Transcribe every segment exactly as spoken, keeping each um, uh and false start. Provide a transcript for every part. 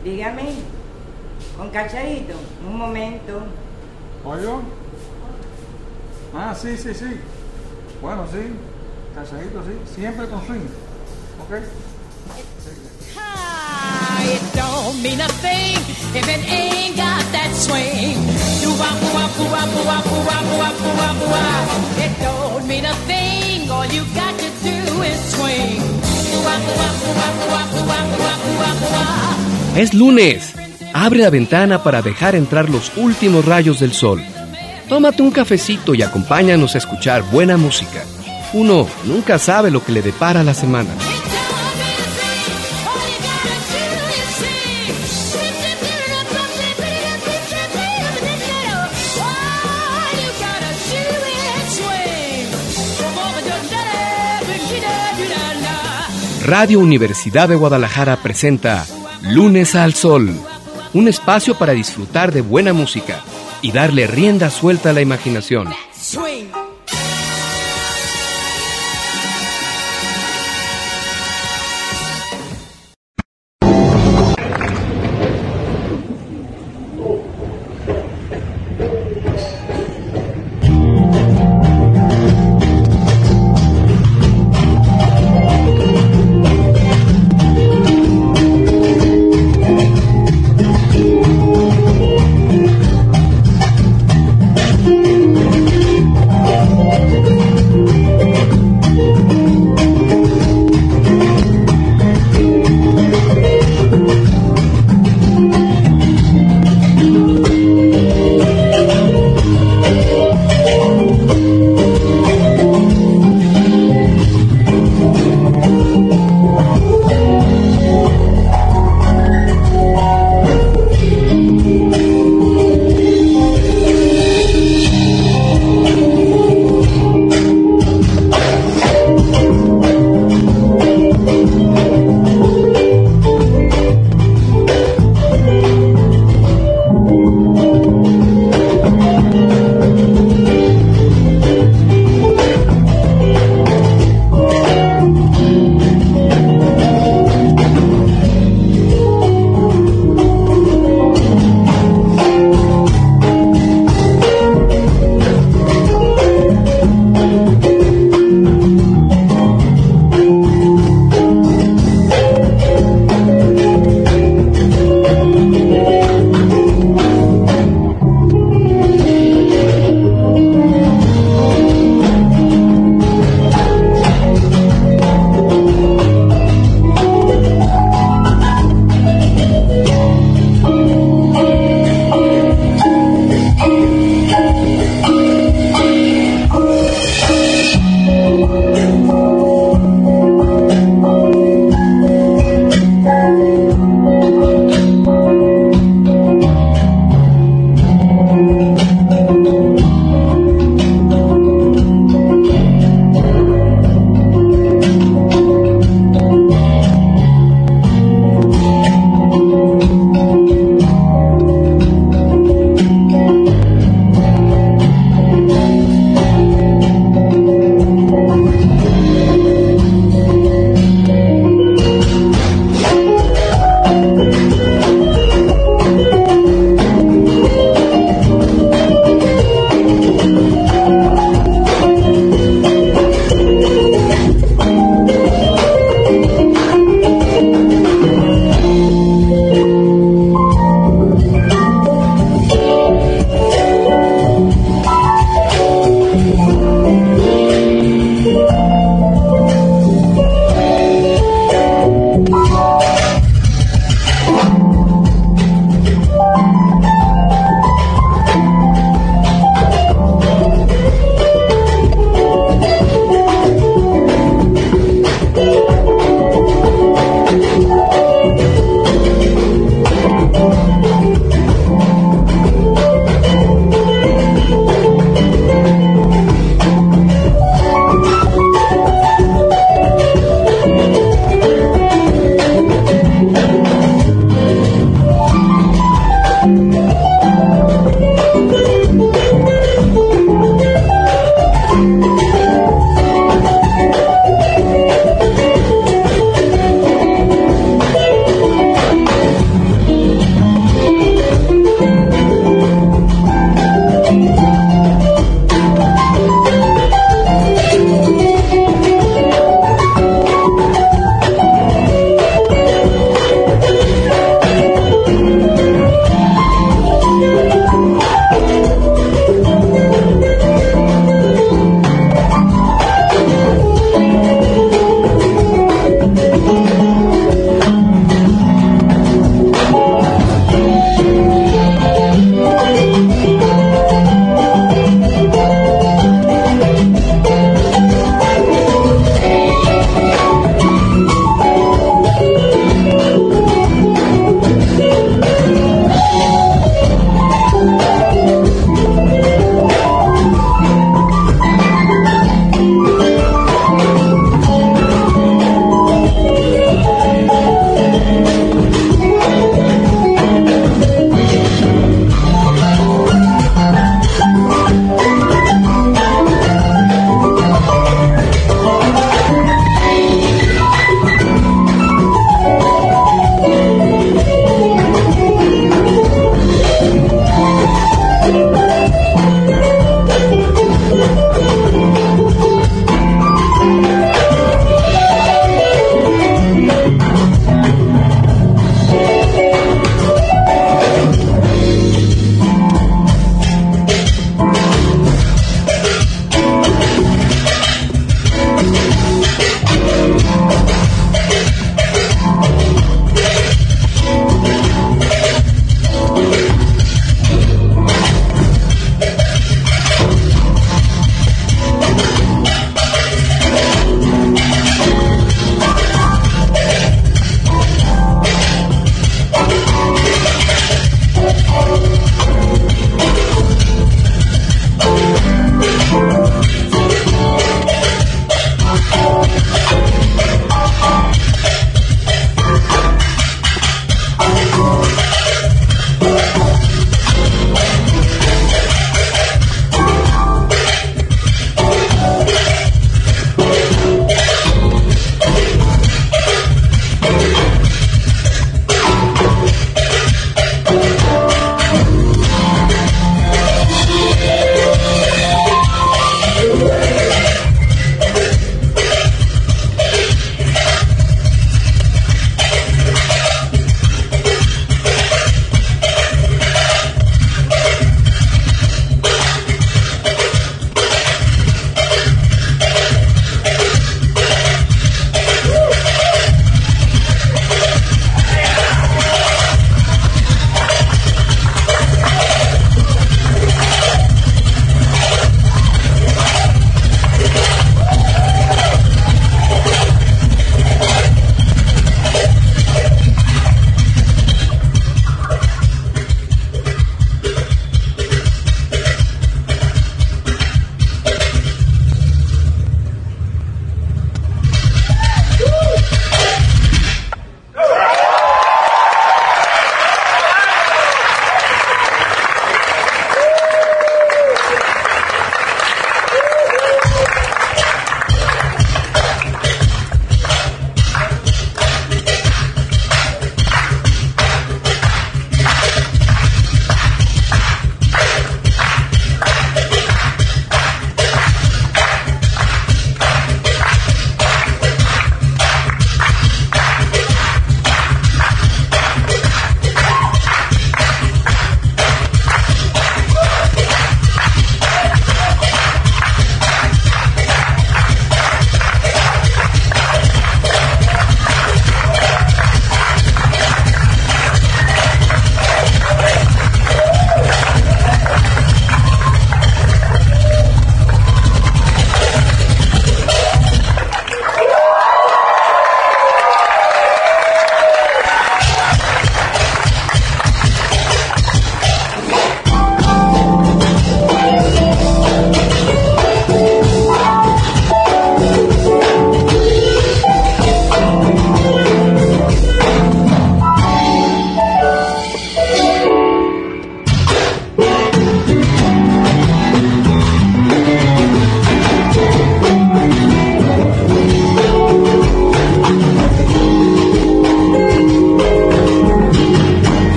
Dígame, con Cachadito, un momento. ¿Oyo? Ah, sí, sí, sí. Bueno, sí, Cachadito, sí. Siempre con swing. ¿Ok? It don't mean a thing if it ain't got that swing. It don't mean a thing, all you got to do is swing. Es lunes. Abre la ventana para dejar entrar los últimos rayos del sol. Tómate un cafecito y acompáñanos a escuchar buena música. Uno nunca sabe lo que le depara la semana. Radio Universidad de Guadalajara presenta Lunes al Sol, un espacio para disfrutar de buena música y darle rienda suelta a la imaginación.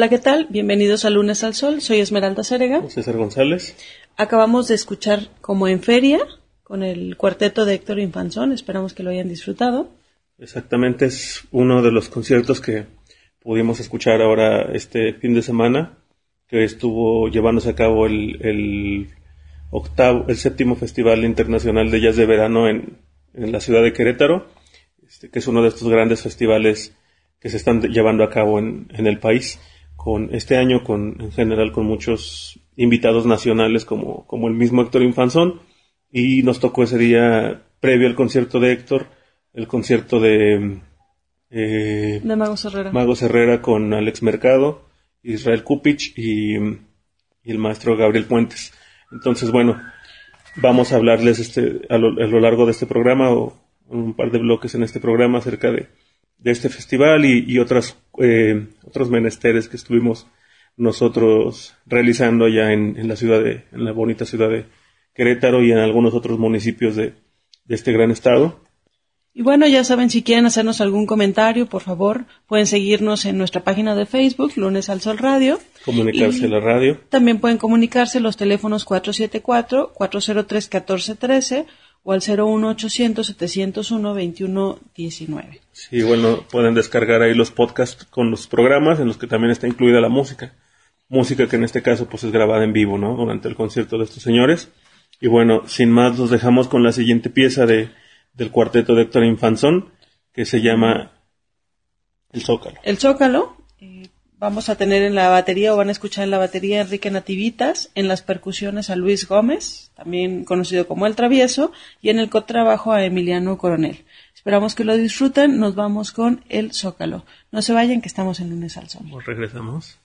Hola, ¿qué tal? Bienvenidos a Lunes al Sol. Soy Esmeralda Cérega. César González. Acabamos de escuchar Como en Feria con el cuarteto de Héctor Infanzón. Esperamos que lo hayan disfrutado. Exactamente, es uno de los conciertos que pudimos escuchar ahora este fin de semana, que estuvo llevándose a cabo el, el octavo, el séptimo Festival Internacional de Jazz de Verano en, en la ciudad de Querétaro, este, que es uno de estos grandes festivales que se están llevando a cabo en, en el país, con este año con en general con muchos invitados nacionales como, como el mismo Héctor Infanzón, y nos tocó ese día previo al concierto de Héctor, el concierto de eh, de Magos Herrera. Magos Herrera con Alex Mercado, Israel Kupich y, y el maestro Gabriel Puentes. Entonces, bueno, vamos a hablarles este a lo, a lo largo de este programa, o un par de bloques en este programa, acerca de, de este festival y, y otras eh, otros menesteres que estuvimos nosotros realizando allá en, en la ciudad de, en la bonita ciudad de Querétaro y en algunos otros municipios de, de este gran estado. Y bueno, ya saben, si quieren hacernos algún comentario, por favor, pueden seguirnos en nuestra página de Facebook, Lunes al Sol Radio. Comunicarse a la radio. También pueden comunicarse los teléfonos cuatro siete cuatro, cuatro cero tres, uno cuatro uno tres o al cero uno ochocientos, setecientos uno, veintiuno diecinueve. Sí, bueno, pueden descargar ahí los podcasts con los programas en los que también está incluida la música. Música que en este caso pues es grabada en vivo, ¿no? Durante el concierto de estos señores. Y bueno, sin más, los dejamos con la siguiente pieza de del cuarteto de Héctor Infanzón, que se llama El Zócalo. El Zócalo. Eh, vamos a tener en la batería, o van a escuchar en la batería, a Enrique Nativitas, en las percusiones a Luis Gómez, también conocido como El Travieso, y en el contrabajo a Emiliano Coronel. Esperamos que lo disfruten. Nos vamos con El Zócalo. No se vayan, que estamos en Lunes al Sol. Pues regresamos.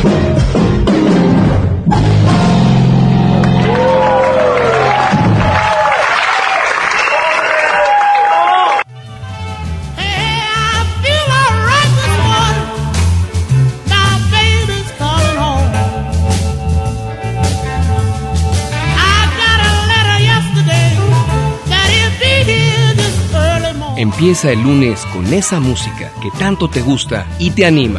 Empieza el lunes con esa música que tanto te gusta y te anima.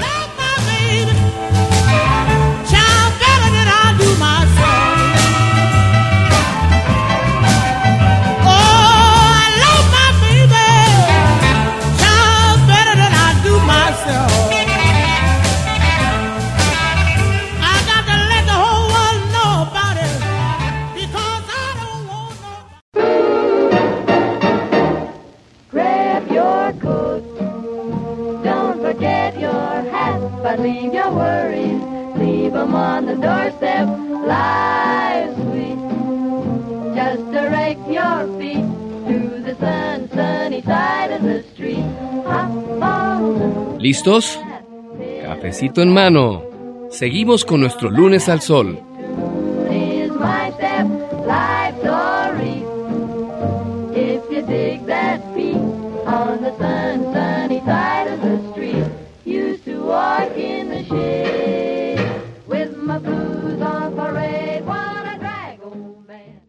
Leave your worries, leave them on the doorstep. Live sweet, just to rake your feet to the sun, sunny side of the street. Hop on. ¿Listos? Cafecito en mano. Seguimos con nuestro lunes al sol. Is my step, life's story. If you dig that beat on the sun, sunny side of the street. Used to walk in the shade with my blues on parade. Wanna drag, old man.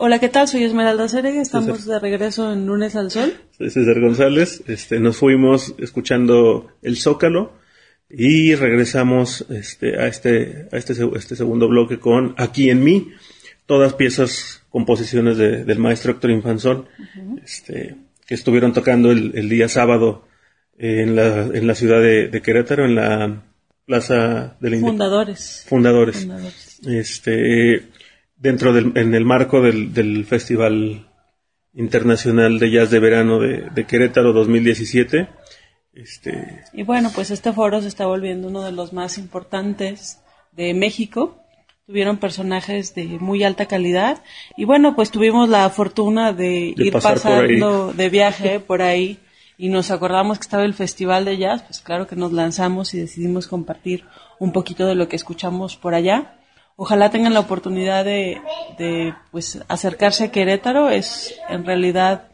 Hola, ¿qué tal? Soy Esmeralda Ceregue, estamos César. de regreso en Lunes al Sol. Soy César González, este, nos fuimos escuchando El Zócalo y regresamos este, a, este, a este, este segundo bloque con Aquí en mí, todas piezas, composiciones de, del maestro Héctor Infanzón, uh-huh. este, que estuvieron tocando el, el día sábado en la, en la ciudad de, de Querétaro, en la Plaza de la Inde- Fundadores. Fundadores. Fundadores. Este... dentro del, en el marco del, del Festival Internacional de Jazz de Verano de, de Querétaro dos mil diecisiete. Este... Y bueno, pues este foro se está volviendo uno de los más importantes de México. Tuvieron personajes de muy alta calidad. Y bueno, pues tuvimos la fortuna de, de ir pasando de viaje por ahí y nos acordamos que estaba el Festival de Jazz. Pues claro que nos lanzamos y decidimos compartir un poquito de lo que escuchamos por allá. Ojalá tengan la oportunidad de, de pues acercarse a Querétaro. Es en realidad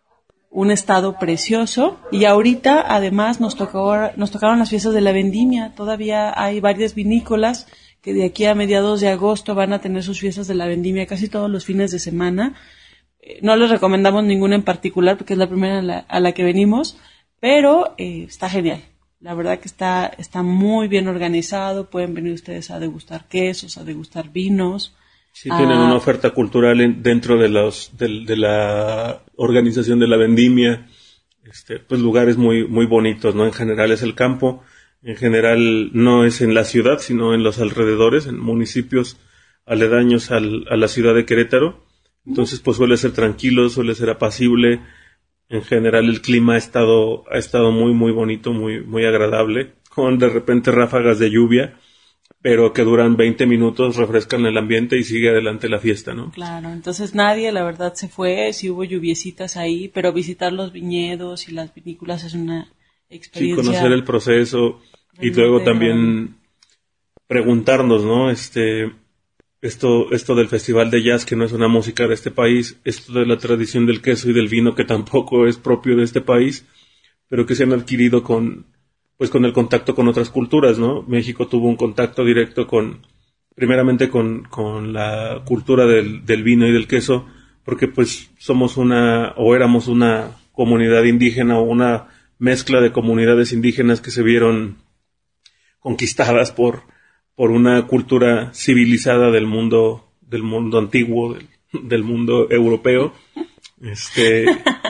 un estado precioso. Y ahorita además nos tocó, nos tocaron las fiestas de la vendimia. Todavía hay varias vinícolas que de aquí a mediados de agosto van a tener sus fiestas de la vendimia casi todos los fines de semana. No les recomendamos ninguna en particular porque es la primera a la, a la que venimos, pero eh, está genial. La verdad que está, está muy bien organizado. Pueden venir ustedes a degustar quesos, a degustar vinos. Sí, a... tienen una oferta cultural en, dentro de los de, de la organización de la vendimia. Este, pues lugares muy muy bonitos, ¿no? En general es el campo. En general no es en la ciudad, sino en los alrededores, en municipios aledaños al, a la ciudad de Querétaro. Entonces, pues suele ser tranquilo, suele ser apacible. En general el clima ha estado ha estado muy muy bonito, muy muy agradable, con de repente ráfagas de lluvia, pero que duran veinte minutos, refrescan el ambiente y sigue adelante la fiesta, ¿no? Claro, entonces nadie, la verdad, se fue, sí hubo lluviecitas ahí, pero visitar los viñedos y las vinícolas es una experiencia. Sí, conocer el proceso y luego también preguntarnos, ¿no? Este Esto, esto del festival de jazz, que no es una música de este país, esto de la tradición del queso y del vino, que tampoco es propio de este país, pero que se han adquirido con, pues con el contacto con otras culturas, ¿no? México tuvo un contacto directo con, primeramente con, con la cultura del, del vino y del queso, porque pues somos una, o éramos una comunidad indígena o una mezcla de comunidades indígenas que se vieron conquistadas por por una cultura civilizada del mundo del mundo antiguo, del, del mundo europeo, este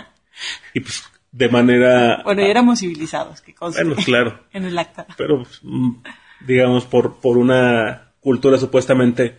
y pues de manera bueno, ya éramos civilizados, que conste. Bueno, claro, en el acta, pero digamos por por una cultura supuestamente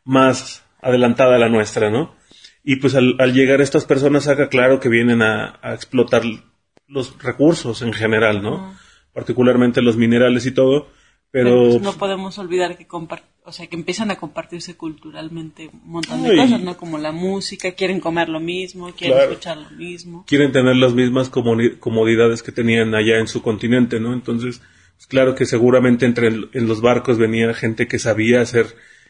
más adelantada a la nuestra, ¿no? Y pues al, al llegar estas personas haga claro que vienen a, a explotar los recursos en general, ¿no? Uh-huh. Particularmente los minerales y todo. Pero, Pero pues no podemos olvidar que compart- o sea, que empiezan a compartirse culturalmente un montón de Ay. cosas, ¿no? Como la música, quieren comer lo mismo, quieren claro. escuchar lo mismo. Quieren tener las mismas comuni- comodidades que tenían allá en su continente, ¿no? Entonces, pues claro que seguramente entre el, en los barcos venía gente que sabía hacer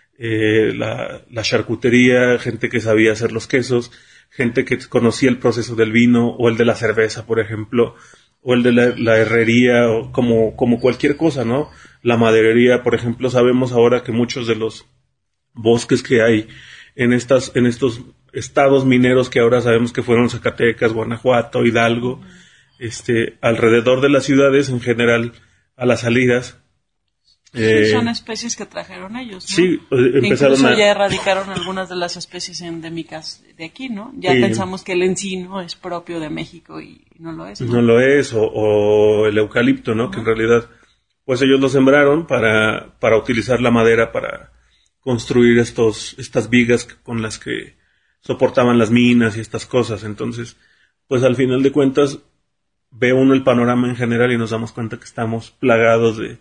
eh, la, la charcutería, gente que sabía hacer los quesos, gente que conocía el proceso del vino o el de la cerveza, por ejemplo, o el de la, la herrería, o como, como cualquier cosa, ¿no? La maderería, por ejemplo, sabemos ahora que muchos de los bosques que hay en estas, en estos estados mineros que ahora sabemos que fueron Zacatecas, Guanajuato, Hidalgo, este, alrededor de las ciudades en general, a las salidas. Sí, eh, son especies que trajeron ellos, ¿no? Sí, empezaron Incluso a... ya erradicaron algunas de las especies endémicas de aquí, ¿no? Ya sí. Pensamos que el encino es propio de México y no lo es, ¿no? No lo es, o, o el eucalipto, ¿no? Uh-huh. Que en realidad, pues ellos lo sembraron para, para utilizar la madera para construir estos, estas vigas con las que soportaban las minas y estas cosas. Entonces, pues al final de cuentas, ve uno el panorama en general y nos damos cuenta que estamos plagados de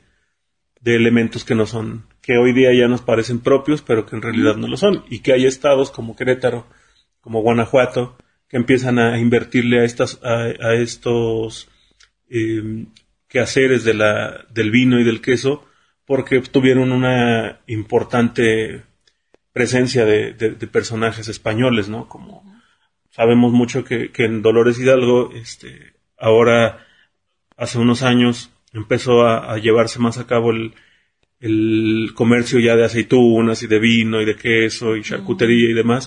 de elementos que no son, que hoy día ya nos parecen propios, pero que en realidad no lo son, y que hay estados como Querétaro, como Guanajuato, que empiezan a invertirle a estas, a, a estos eh, quehaceres de la, del vino y del queso, porque tuvieron una importante presencia de, de, de personajes españoles, ¿no? Como sabemos mucho que, que en Dolores Hidalgo, este, ahora, hace unos años, empezó a, a llevarse más a cabo el, el comercio ya de aceitunas y de vino y de queso y charcutería y demás.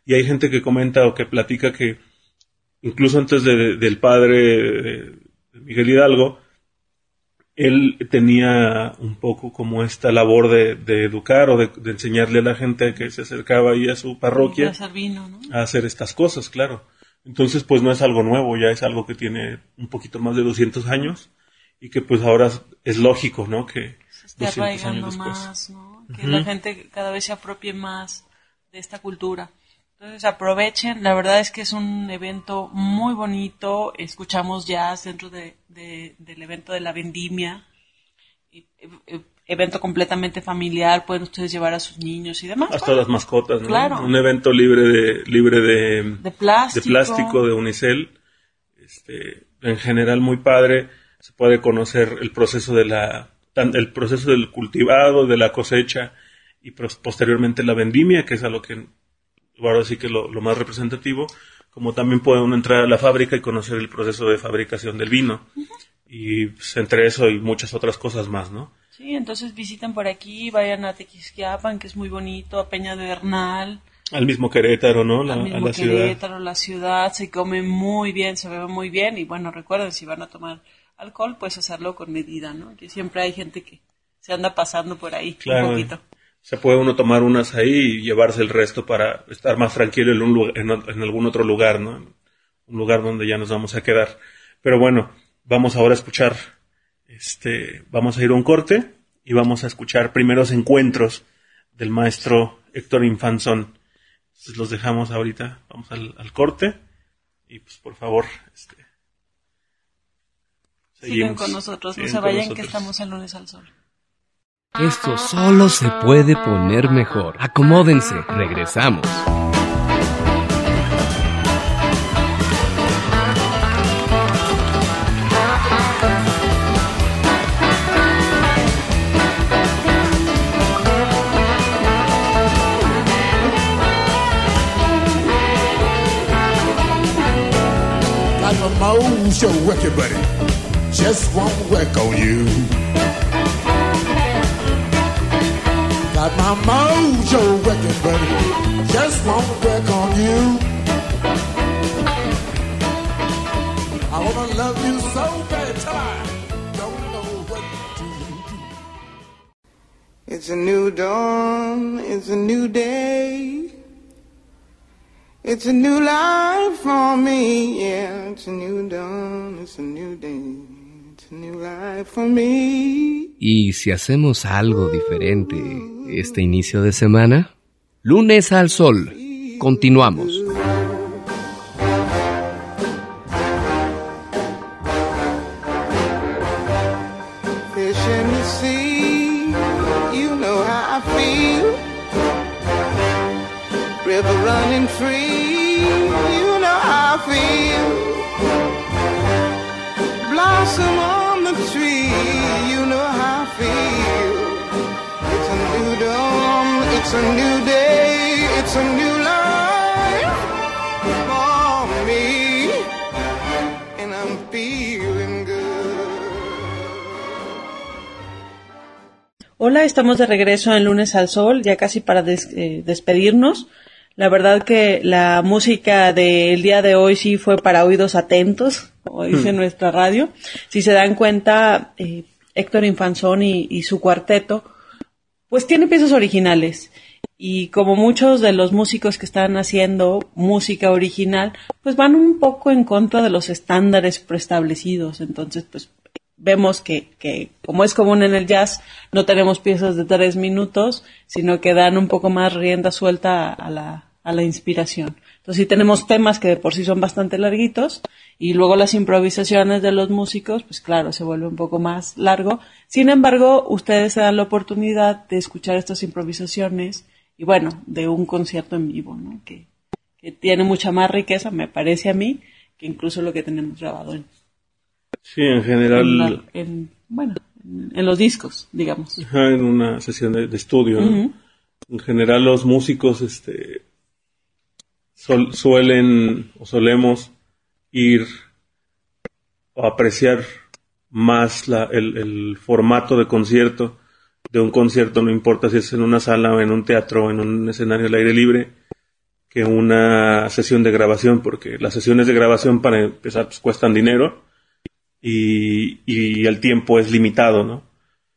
Y hay gente que comenta o que platica que incluso antes de, de, del padre de, de Miguel Hidalgo, él tenía un poco como esta labor de, de educar o de, de enseñarle a la gente que se acercaba ahí a su parroquia vino, ¿no? a hacer estas cosas, claro. Entonces, pues no es algo nuevo, ya es algo que tiene un poquito más de doscientos años y que pues ahora es lógico, ¿no? Que se esté arraigando más, ¿no? Que uh-huh. la gente cada vez se apropie más de esta cultura. Entonces aprovechen, la verdad es que es un evento muy bonito, escuchamos jazz dentro de, de, del evento de la vendimia, e, e, evento completamente familiar, pueden ustedes llevar a sus niños y demás. Hasta bueno, las mascotas, ¿no? Claro. Un evento libre de libre de, de, plástico. de plástico, de unicel, este, en general muy padre, se puede conocer el proceso de la, el proceso del cultivado, de la cosecha y posteriormente la vendimia, que es a lo que ahora sí que lo, lo más representativo, como también puede uno entrar a la fábrica y conocer el proceso de fabricación del vino. Uh-huh. Y pues, entre eso y muchas otras cosas más, ¿no? Sí, entonces visiten por aquí, vayan a Tequisquiapan, que es muy bonito, a Peña de Bernal. Al mismo Querétaro, ¿no? La, al mismo a la Querétaro, ciudad. la ciudad, se come muy bien, se bebe muy bien. Y bueno, recuerden, si van a tomar alcohol, pues hacerlo con medida, ¿no? Que siempre hay gente que se anda pasando por ahí, claro. un poquito. Se puede uno tomar unas ahí y llevarse el resto para estar más tranquilo en, un lugar, en, en algún otro lugar, ¿no? Un lugar donde ya nos vamos a quedar. Pero bueno, vamos ahora a escuchar, este, vamos a ir a un corte y vamos a escuchar primeros encuentros del maestro Héctor Infanzón. Entonces los dejamos ahorita, vamos al, al corte y pues por favor, este, seguimos. Sigan con nosotros, no se vayan que estamos en Lunes al Sol. Esto solo se puede poner mejor. Acomódense, regresamos. Got my mojo working, buddy. Just won't work on you. Got my mojo working, buddy. Just won't work on you. I wanna love you so bad till I don't know what to do. It's a new dawn, it's a new day. It's a new life for me, yeah. It's a new dawn, it's a new day. It's a new life for me. ¿Y si hacemos algo diferente este inicio de semana? Lunes al Sol. Continuamos. Fish in the sea, you know how I feel. River running free, you know how I feel. Blossom on the tree, you know how I feel. It's a new dawn, it's a new day, it's a new life for me, and I'm feeling good. Hola, estamos de regreso en Lunes al Sol, ya casi para des- eh, despedirnos. La verdad que la música del día de hoy sí fue para oídos atentos, como dice hmm. nuestra radio. Si se dan cuenta, eh, Héctor Infanzón y, y su cuarteto, pues tiene piezas originales. Y como muchos de los músicos que están haciendo música original, pues van un poco en contra de los estándares preestablecidos. Entonces, pues vemos que, que como es común en el jazz, no tenemos piezas de tres minutos, sino que dan un poco más rienda suelta a la, a la inspiración. Entonces sí tenemos temas que de por sí son bastante larguitos, y luego las improvisaciones de los músicos, pues claro, se vuelve un poco más largo. Sin embargo, ustedes se dan la oportunidad de escuchar estas improvisaciones, y bueno, de un concierto en vivo, ¿no? Que, que tiene mucha más riqueza, me parece a mí, que incluso lo que tenemos grabado en Sí, en general... En, la, en bueno, en, en los discos, digamos. Ajá, en una sesión de, de estudio, ¿no? Uh-huh. En general los músicos este, sol, suelen o solemos ir a apreciar más la, el, el formato de concierto, de un concierto, no importa si es en una sala o en un teatro o en un escenario al aire libre, que una sesión de grabación, porque las sesiones de grabación para empezar pues, cuestan dinero y, y el tiempo es limitado, ¿no?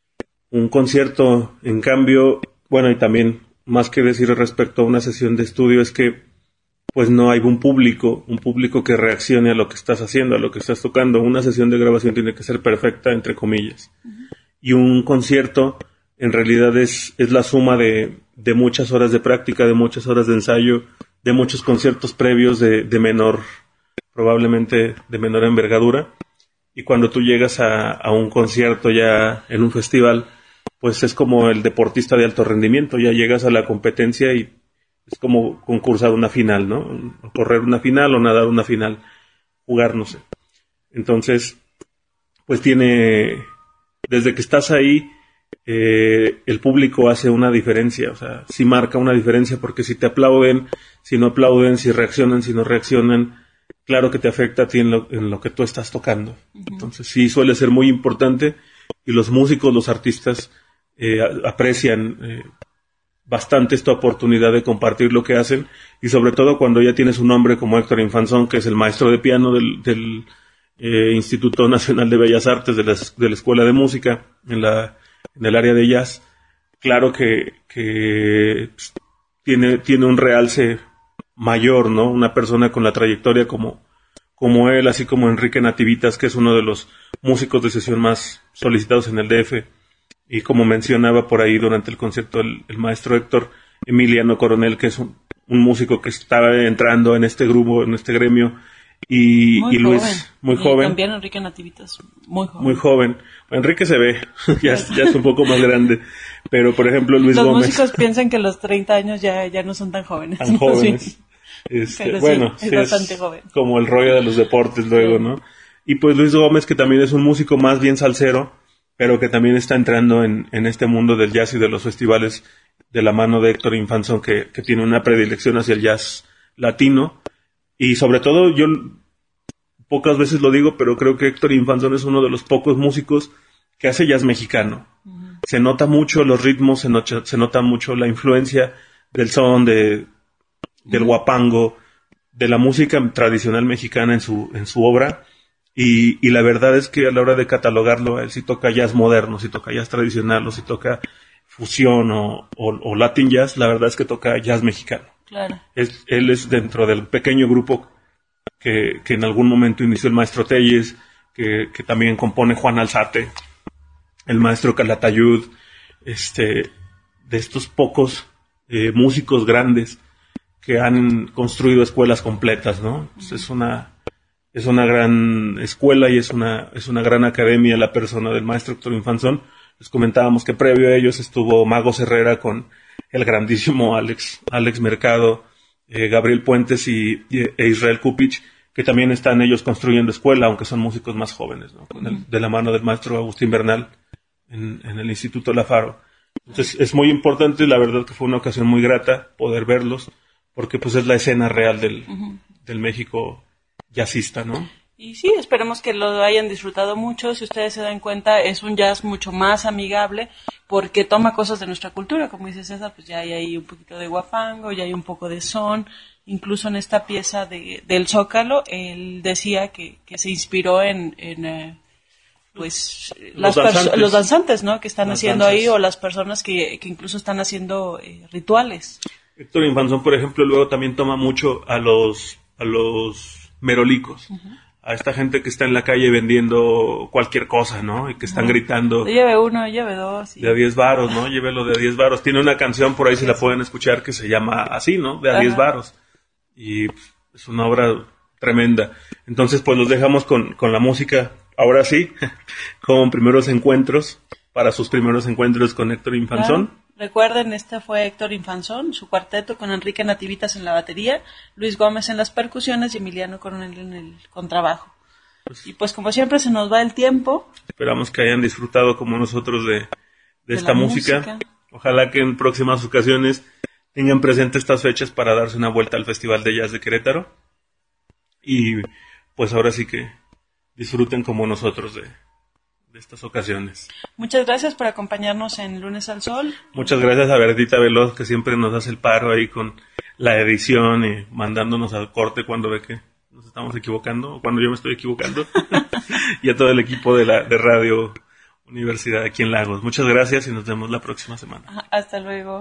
Un concierto, en cambio, bueno, y también más que decir respecto a una sesión de estudio es que pues no hay un público, un público que reaccione a lo que estás haciendo, a lo que estás tocando. Una sesión de grabación tiene que ser perfecta, entre comillas. Uh-huh. Y un concierto en realidad es, es la suma de, de muchas horas de práctica, de muchas horas de ensayo, de muchos conciertos previos de, de menor, probablemente de menor envergadura. Y cuando tú llegas a, a un concierto ya en un festival, pues es como el deportista de alto rendimiento, ya llegas a la competencia y es como concursar una final, ¿no? O correr una final o nadar una final, jugar, no sé. Entonces, pues tiene, desde que estás ahí, eh, el público hace una diferencia, o sea, sí marca una diferencia, porque si te aplauden, si no aplauden, si reaccionan, si no reaccionan, claro que te afecta a ti en lo, en lo que tú estás tocando. Uh-huh. Entonces sí suele ser muy importante, y los músicos, los artistas, eh, aprecian eh, bastante esta oportunidad de compartir lo que hacen, y sobre todo cuando ya tienes un nombre como Héctor Infanzón, que es el maestro de piano del, del eh, Instituto Nacional de Bellas Artes, de la, de la Escuela de Música, en la en el área de jazz. Claro que, que pues, tiene, tiene un realce mayor, ¿no? Una persona con la trayectoria como, como él, así como Enrique Nativitas, que es uno de los músicos de sesión más solicitados en el D F, y como mencionaba por ahí durante el concierto el, el maestro Héctor, Emiliano Coronel, que es un, un músico que estaba entrando en este grupo, en este gremio, y, y Luis, joven. muy y joven. También Enrique Nativitas, muy joven. Muy joven. Enrique se ve, ya, es, ya es un poco más grande, pero por ejemplo Luis Los Gómez. Los músicos piensan que los treinta años ya, ya no son tan jóvenes. Tan jóvenes. Sí. Este, bueno, sí, es sí, bastante es joven. Como el rollo de los deportes luego, sí. ¿No? Y pues Luis Gómez, que también es un músico más bien salsero, pero que también está entrando en, en este mundo del jazz y de los festivales, de la mano de Héctor Infanzón, que, que tiene una predilección hacia el jazz latino. Y sobre todo, yo pocas veces lo digo, pero creo que Héctor Infanzón es uno de los pocos músicos que hace jazz mexicano. Uh-huh. Se nota mucho los ritmos, se, nocha, se nota mucho la influencia del son, de, del uh-huh. guapango, de la música tradicional mexicana en su, en su obra. Y, y la verdad es que a la hora de catalogarlo, él sí toca jazz moderno, sí toca jazz tradicional, o sí toca fusión o, o, o latin jazz, la verdad es que toca jazz mexicano. Claro. Es, él es dentro del pequeño grupo que, que en algún momento inició el maestro Telles, que, que también compone Juan Alzate, el maestro Calatayud, este, de estos pocos eh, músicos grandes que han construido escuelas completas, ¿no? Pues es una es una gran escuela y es una es una gran academia la persona del maestro Héctor Infanzón. Les comentábamos que previo a ellos estuvo Magos Herrera con el grandísimo Alex Alex Mercado, eh, Gabriel Puentes y, y e Israel Kupich, que también están ellos construyendo escuela, aunque son músicos más jóvenes, ¿no? Con el, de la mano del maestro Agustín Bernal en, en el Instituto La Faro. Entonces es muy importante, la verdad que fue una ocasión muy grata poder verlos, porque pues es la escena real del, uh-huh. del México jazzista, ¿no? Y sí, esperemos que lo hayan disfrutado mucho. Si ustedes se dan cuenta, es un jazz mucho más amigable, porque toma cosas de nuestra cultura, como dice César, pues ya hay ahí un poquito de guapango, ya hay un poco de son. Incluso en esta pieza de, del Zócalo, él decía que, que se inspiró en, en eh, pues los, las danzantes. Perso- los danzantes, ¿no? Que están las haciendo danzas. ahí, o las personas que, que incluso están haciendo eh, rituales. Héctor Infanzón, por ejemplo, luego también toma mucho a los a los merolicos, uh-huh. a esta gente que está en la calle vendiendo cualquier cosa, ¿no? Y que están uh-huh. gritando. Lleve uno, lleve dos. Y... de a diez varos, ¿no? Llévelo de a diez varos. Tiene una canción por ahí, si la pueden escuchar, que se llama así, ¿no? De a diez varos. Y es una obra tremenda. Entonces, pues los dejamos con, con la música, ahora sí, con primeros encuentros, para sus primeros encuentros con Héctor Infanzón. Claro. Recuerden, este fue Héctor Infanzón, su cuarteto con Enrique Nativitas en la batería, Luis Gómez en las percusiones y Emiliano Coronel en el contrabajo. Pues, y pues como siempre se nos va el tiempo. Esperamos que hayan disfrutado como nosotros de, de, de esta música. música. Ojalá que en próximas ocasiones tengan presente estas fechas para darse una vuelta al Festival de Jazz de Querétaro. Y pues ahora sí que disfruten como nosotros de, de estas ocasiones. Muchas gracias por acompañarnos en Lunes al Sol. Muchas gracias a Verdita Veloz, que siempre nos hace el paro ahí con la edición y mandándonos al corte cuando ve que nos estamos equivocando, o cuando yo me estoy equivocando, y a todo el equipo de la de Radio Universidad aquí en Lagos. Muchas gracias y nos vemos la próxima semana. Hasta luego.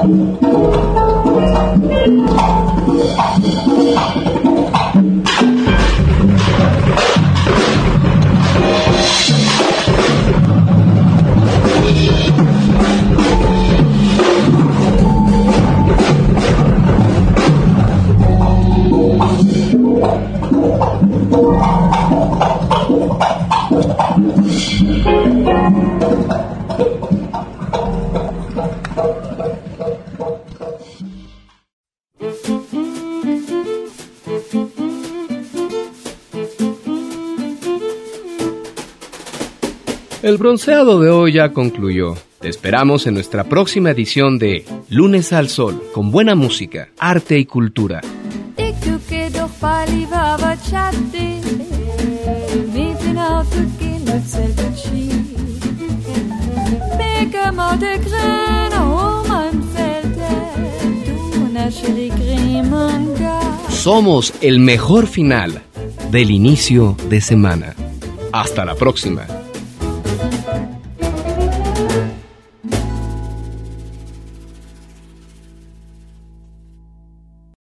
El bronceado de hoy ya concluyó. Te esperamos en nuestra próxima edición de Lunes al Sol, con buena música, arte y cultura. Ik doe doch liever wat chatte, met een auto kind zelf schiet. Beke maar de grene om een veld, du na chérie grimanga. Somos el mejor final del inicio de semana. Hasta la próxima.